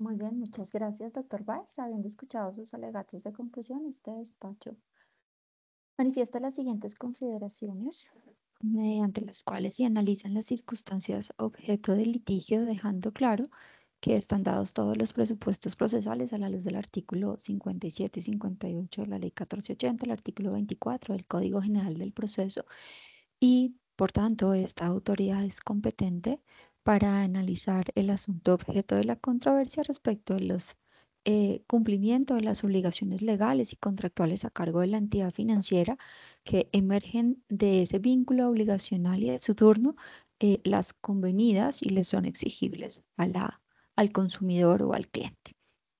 Muy bien, muchas gracias, doctor Baez. Habiendo escuchado sus alegatos de conclusión, este despacho manifiesta las siguientes consideraciones, mediante las cuales se analizan las circunstancias objeto del litigio, dejando claro que están dados todos los presupuestos procesales a la luz del artículo 57 y 58 de la Ley 1480, el artículo 24 del Código General del Proceso, y por tanto esta autoridad es competente para analizar el asunto objeto de la controversia respecto de los cumplimiento de las obligaciones legales y contractuales a cargo de la entidad financiera que emergen de ese vínculo obligacional y de su turno, las convenidas y les son exigibles al consumidor o al cliente.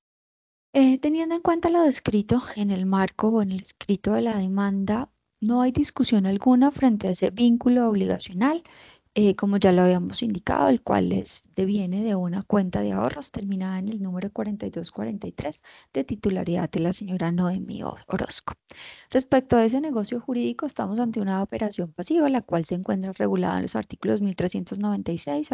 Teniendo en cuenta lo descrito en el marco o en el escrito de la demanda, no hay discusión alguna frente a ese vínculo obligacional, como ya lo habíamos indicado, el cual deviene de una cuenta de ahorros terminada en el número 4243 de titularidad de la señora Noemí Orozco. Respecto a ese negocio jurídico, estamos ante una operación pasiva, la cual se encuentra regulada en los artículos 1396 a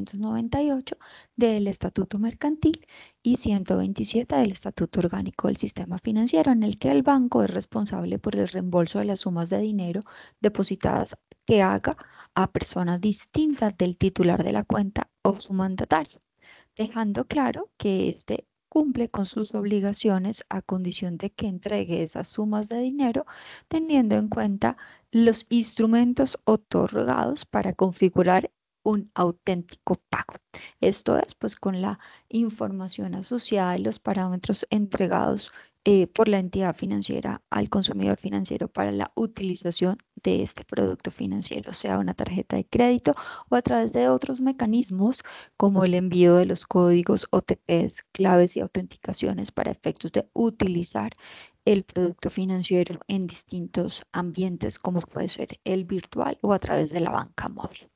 1398 del Estatuto Mercantil y 127 del Estatuto Orgánico del Sistema Financiero, en el que el banco es responsable por el reembolso de las sumas de dinero depositadas que haga a personas distintas del titular de la cuenta o su mandatario, dejando claro que éste cumple con sus obligaciones a condición de que entregue esas sumas de dinero teniendo en cuenta los instrumentos otorgados para configurar un auténtico pago. Esto es, pues, con la información asociada y los parámetros entregados por la entidad financiera al consumidor financiero para la utilización de este producto financiero, sea una tarjeta de crédito o a través de otros mecanismos como el envío de los códigos OTPs, claves y autenticaciones para efectos de utilizar el producto financiero en distintos ambientes, como puede ser el virtual o a través de la banca móvil.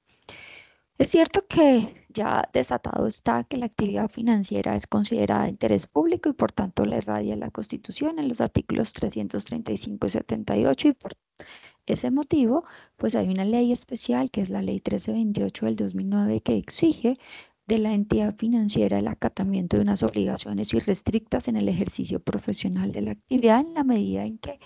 Es cierto que ya desatado está que la actividad financiera es considerada de interés público y por tanto le irradia la Constitución en los artículos 335 y 78 y por ese motivo, pues hay una ley especial que es la Ley 1328 del 2009 que exige de la entidad financiera el acatamiento de unas obligaciones irrestrictas en el ejercicio profesional de la actividad en la medida en que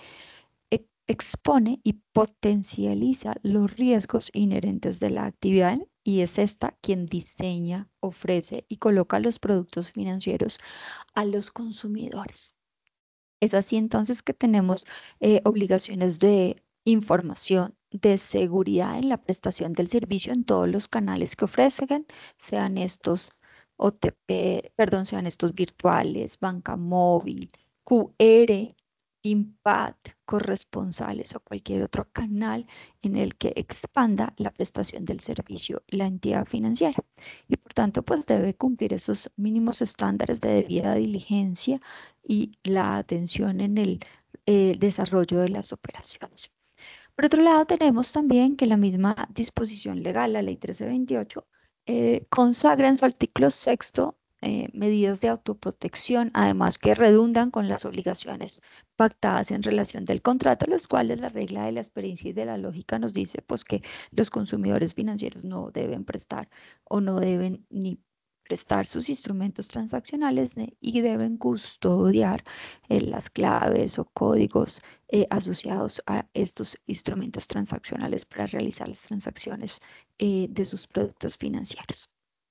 expone y potencializa los riesgos inherentes de la actividad y es esta quien diseña, ofrece y coloca los productos financieros a los consumidores. Es así entonces que tenemos obligaciones de información, de seguridad en la prestación del servicio en todos los canales que ofrecen, sean estos OTP, perdón, sean estos virtuales, banca móvil, QR, PINPAD, corresponsales o cualquier otro canal en el que expanda la prestación del servicio la entidad financiera. Y por tanto, pues debe cumplir esos mínimos estándares de debida diligencia y la atención en el desarrollo de las operaciones. Por otro lado, tenemos también que la misma disposición legal, la Ley 1328, consagra en su artículo sexto medidas de autoprotección, además que redundan con las obligaciones pactadas en relación del contrato, los cuales la regla de la experiencia y de la lógica nos dice pues que los consumidores financieros no deben prestar o no deben ni prestar sus instrumentos transaccionales y deben custodiar las claves o códigos asociados a estos instrumentos transaccionales para realizar las transacciones de sus productos financieros.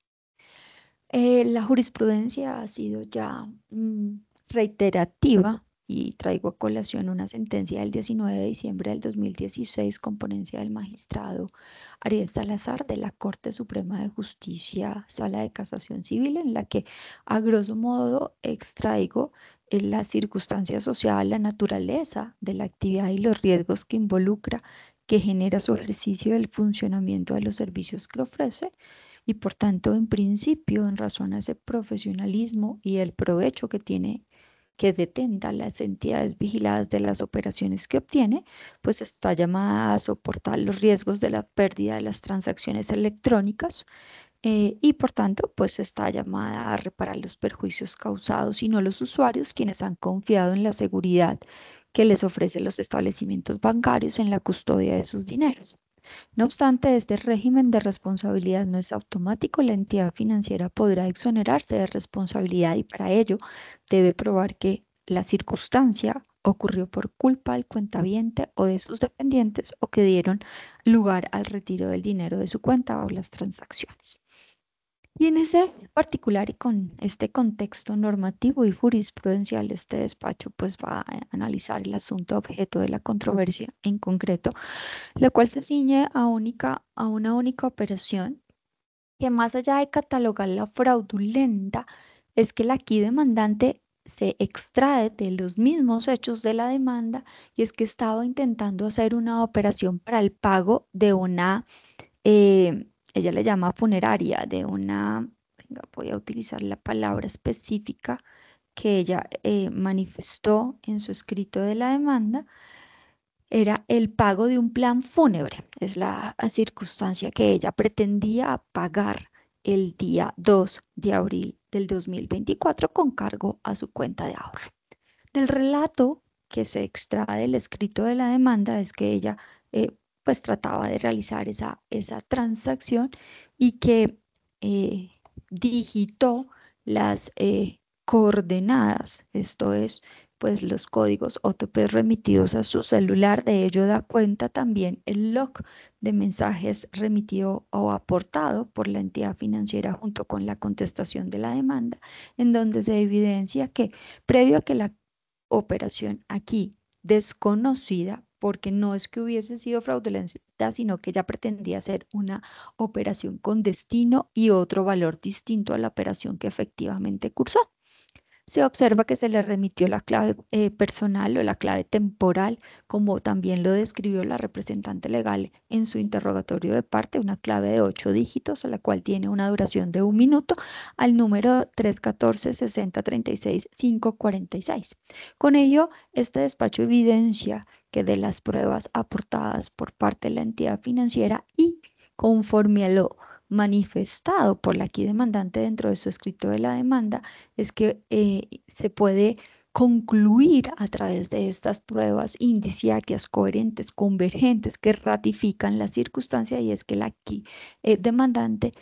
La jurisprudencia ha sido ya reiterativa y traigo a colación una sentencia del 19 de diciembre del 2016 con ponencia del magistrado Ariel Salazar de la Corte Suprema de Justicia, Sala de Casación Civil, en la que a grosso modo extraigo la circunstancia social, la naturaleza de la actividad y los riesgos que involucra, que genera su ejercicio del funcionamiento de los servicios que ofrece y por tanto, en principio, en razón a ese profesionalismo y el provecho que tiene, que detenta las entidades vigiladas de las operaciones que obtiene, pues está llamada a soportar los riesgos de la pérdida de las transacciones electrónicas y por tanto, pues está llamada a reparar los perjuicios causados y no los usuarios quienes han confiado en la seguridad que les ofrecen los establecimientos bancarios en la custodia de sus dineros. No obstante, este régimen de responsabilidad no es automático. La entidad financiera podrá exonerarse de responsabilidad y para ello debe probar que la circunstancia ocurrió por culpa del cuentaviente o de sus dependientes o que dieron lugar al retiro del dinero de su cuenta o las transacciones. Y en ese particular y con este contexto normativo y jurisprudencial, este despacho pues va a analizar el asunto objeto de la controversia en concreto, la cual se ciñe a una única operación que más allá de catalogarla fraudulenta, es que la aquí demandante se extrae de los mismos hechos de la demanda y es que estaba intentando hacer una operación para el pago de una ella le llama funeraria, de una, venga, voy a utilizar la palabra específica que ella manifestó en su escrito de la demanda, era el pago de un plan fúnebre. Es la circunstancia que ella pretendía pagar el día 2 de abril del 2024 con cargo a su cuenta de ahorro. Del relato que se extrae del escrito de la demanda es que ella pues trataba de realizar esa transacción y que eh, digitó las coordenadas, esto es pues los códigos OTP remitidos a su celular. De ello da cuenta también el log de mensajes remitido o aportado por la entidad financiera junto con la contestación de la demanda, en donde se evidencia que previo a que la operación aquí desconocida, porque no es que hubiese sido fraudulenta, sino que ella pretendía hacer una operación con destino y otro valor distinto a la operación que efectivamente cursó. Se observa que se le remitió la clave personal o la clave temporal, como también lo describió la representante legal en su interrogatorio de parte, una clave de 8 dígitos, a la cual tiene una duración de 1 minuto, al número 314-6036-546. Con ello, este despacho evidencia que de las pruebas aportadas por parte de la entidad financiera y conforme a lo manifestado por la aquí demandante dentro de su escrito de la demanda, es que se puede concluir a través de estas pruebas indiciarias, coherentes, convergentes, que ratifican la circunstancia y es que la aquí demandante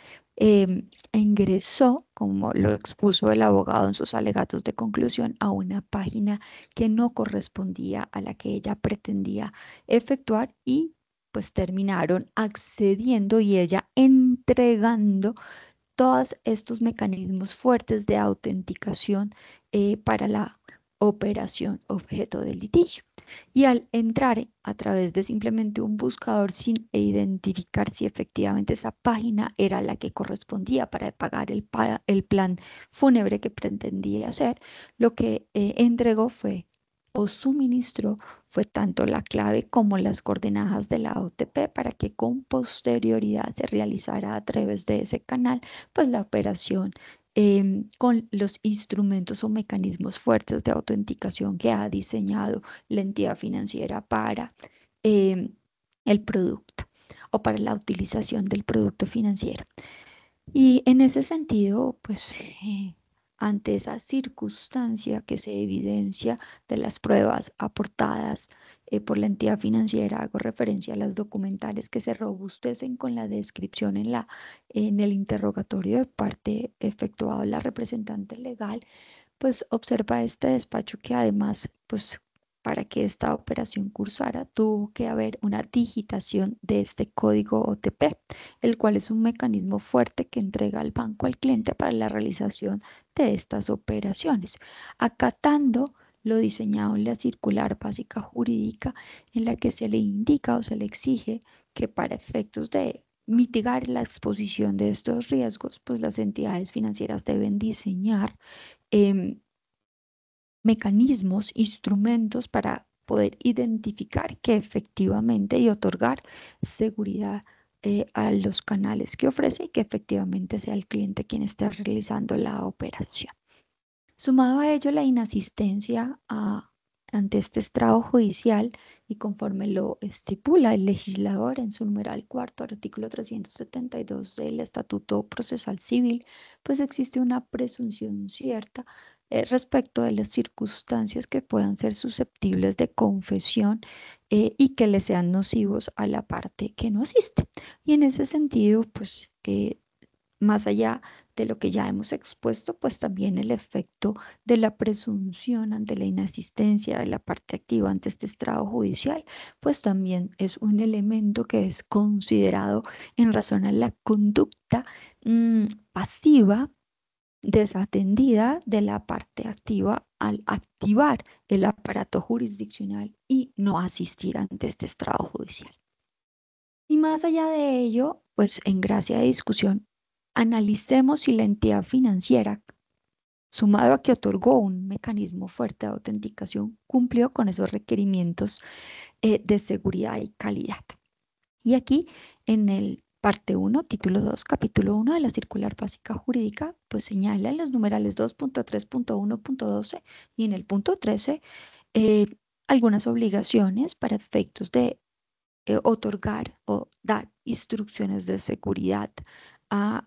ingresó, como lo expuso el abogado en sus alegatos de conclusión, a una página que no correspondía a la que ella pretendía efectuar y pues terminaron accediendo y ella entregando todos estos mecanismos fuertes de autenticación para la operación objeto del litigio. Y al entrar a través de simplemente un buscador sin identificar si efectivamente esa página era la que correspondía para pagar el plan fúnebre que pretendía hacer, lo que entregó fue o suministró fue tanto la clave como las coordenadas de la OTP para que con posterioridad se realizara a través de ese canal pues la operación con los instrumentos o mecanismos fuertes de autenticación que ha diseñado la entidad financiera para em, el producto o para la utilización del producto financiero. Y en ese sentido, pues ante esa circunstancia que se evidencia de las pruebas aportadas por la entidad financiera, hago referencia a las documentales que se robustecen con la descripción en el interrogatorio de parte efectuado la representante legal, pues observa este despacho que además, pues para que esta operación cursara, tuvo que haber una digitación de este código OTP, el cual es un mecanismo fuerte que entrega al banco al cliente para la realización de estas operaciones, acatando lo diseñado en la circular básica jurídica en la que se le indica o se le exige que para efectos de mitigar la exposición de estos riesgos, pues las entidades financieras deben diseñar em, mecanismos, instrumentos para poder identificar que efectivamente y otorgar seguridad a los canales que ofrece y que efectivamente sea el cliente quien esté realizando la operación. Sumado a ello, la inasistencia a ante este estrado judicial y conforme lo estipula el legislador en su numeral cuarto, artículo 372 del Estatuto Procesal Civil, pues existe una presunción cierta respecto de las circunstancias que puedan ser susceptibles de confesión y que le sean nocivos a la parte que no asiste. Y en ese sentido, pues más allá de lo que ya hemos expuesto, pues también el efecto de la presunción ante la inasistencia de la parte activa ante este estrado judicial, pues también es un elemento que es considerado en razón a la conducta pasiva desatendida de la parte activa al activar el aparato jurisdiccional y no asistir ante este estrado judicial. Y más allá de ello, pues en gracia de discusión, analicemos si la entidad financiera, sumado a que otorgó un mecanismo fuerte de autenticación, cumplió con esos requerimientos de seguridad y calidad. Y aquí en el parte uno, título 2, capítulo uno de la circular básica jurídica, pues señala en los numerales 2.3.1.12 y en el punto 13 eh, algunas obligaciones para efectos de otorgar o dar instrucciones de seguridad a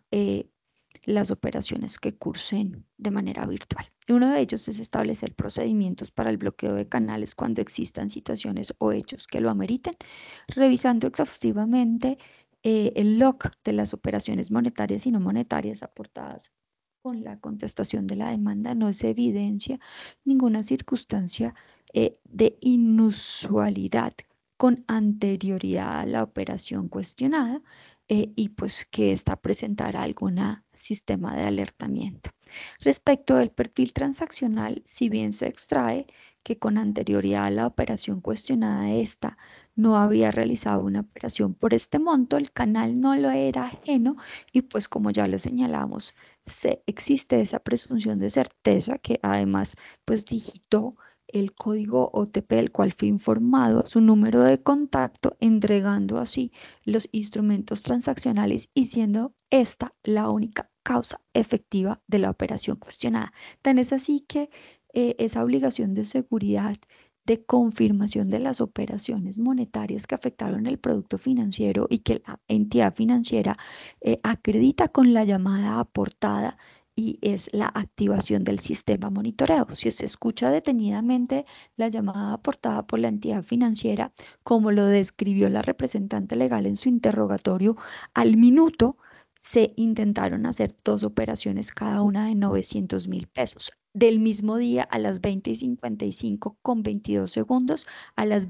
las operaciones que cursen de manera virtual. Y uno de ellos es establecer procedimientos para el bloqueo de canales cuando existan situaciones o hechos que lo ameriten, revisando exhaustivamente el log de las operaciones monetarias y no monetarias aportadas con la contestación de la demanda. No se evidencia ninguna circunstancia de inusualidad con anterioridad a la operación cuestionada y pues que ésta presentara algún sistema de alertamiento. Respecto del perfil transaccional, si bien se extrae que con anterioridad a la operación cuestionada esta no había realizado una operación por este monto, el canal no lo era ajeno y pues como ya lo señalamos, existe esa presunción de certeza que además pues digitó el código OTP del cual fue informado a su número de contacto, entregando así los instrumentos transaccionales y siendo esta la única causa efectiva de la operación cuestionada. Tan es así que esa obligación de seguridad de confirmación de las operaciones monetarias que afectaron el producto financiero y que la entidad financiera acredita con la llamada aportada y es la activación del sistema monitoreo. Si se escucha detenidamente la llamada aportada por la entidad financiera, como lo describió la representante legal en su interrogatorio, al minuto se intentaron hacer dos operaciones, cada una de 900.000 pesos. Del mismo día a las 20:55 con 22 segundos a las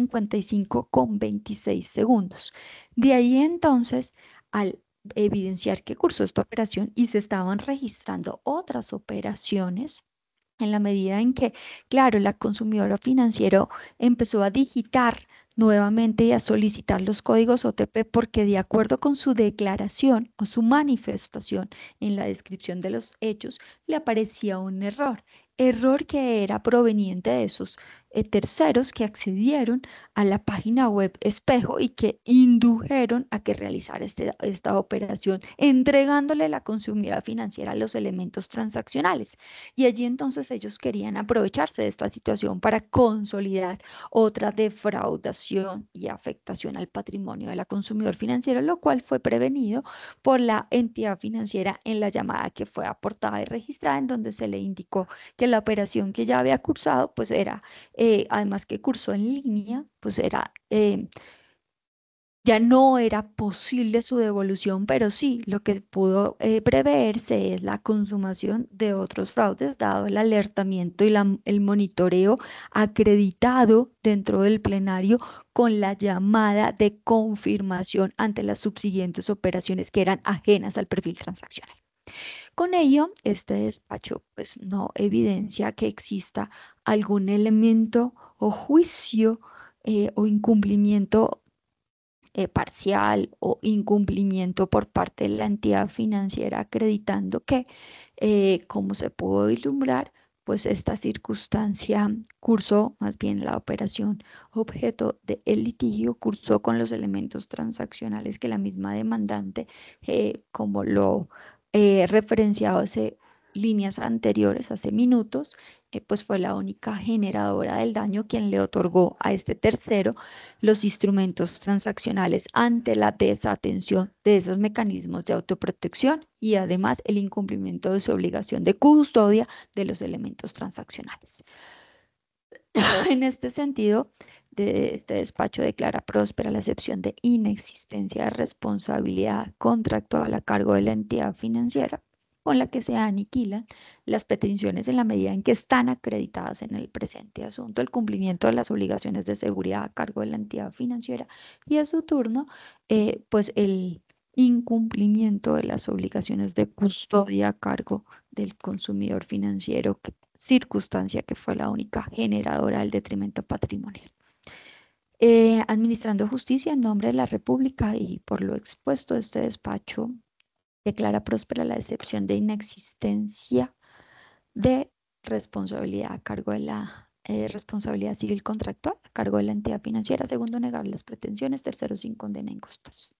20:55 con 26 segundos. De ahí entonces, al evidenciar que cursó esta operación y se estaban registrando otras operaciones, en la medida en que, claro, la consumidora financiero empezó a digitar nuevamente y a solicitar los códigos OTP porque de acuerdo con su declaración o su manifestación en la descripción de los hechos, le aparecía un error que era proveniente de esos terceros que accedieron a la página web espejo y que indujeron a que realizara esta operación, entregándole a la consumidora financiera los elementos transaccionales. Y allí entonces ellos querían aprovecharse de esta situación para consolidar otra defraudación y afectación al patrimonio de la consumidor financiero, lo cual fue prevenido por la entidad financiera en la llamada que fue aportada y registrada, en donde se le indicó que la operación que ya había cursado, pues era, además que cursó en línea, pues era ya no era posible su devolución, pero sí, lo que pudo preverse es la consumación de otros fraudes, dado el alertamiento y el monitoreo acreditado dentro del plenario con la llamada de confirmación ante las subsiguientes operaciones que eran ajenas al perfil transaccional. Con ello, este despacho pues no evidencia que exista algún elemento o juicio o incumplimiento parcial o incumplimiento por parte de la entidad financiera, acreditando que, como se pudo vislumbrar, pues esta circunstancia cursó, más bien la operación objeto del litigio, cursó con los elementos transaccionales que la misma demandante, como lo referenciado, se líneas anteriores, hace minutos, pues fue la única generadora del daño quien le otorgó a este tercero los instrumentos transaccionales ante la desatención de esos mecanismos de autoprotección y además el incumplimiento de su obligación de custodia de los elementos transaccionales. En este sentido, este despacho declara próspera la excepción de inexistencia de responsabilidad contractual a cargo de la entidad financiera, con la que se aniquilan las pretensiones en la medida en que están acreditadas en el presente asunto, el cumplimiento de las obligaciones de seguridad a cargo de la entidad financiera y a su turno, pues el incumplimiento de las obligaciones de custodia a cargo del consumidor financiero, circunstancia que fue la única generadora del detrimento patrimonial. Administrando justicia en nombre de la República y por lo expuesto, este despacho declara próspera la excepción de inexistencia de responsabilidad a cargo de la responsabilidad civil contractual a cargo de la entidad financiera. Segundo, negar las pretensiones. Tercero, sin condena en costas.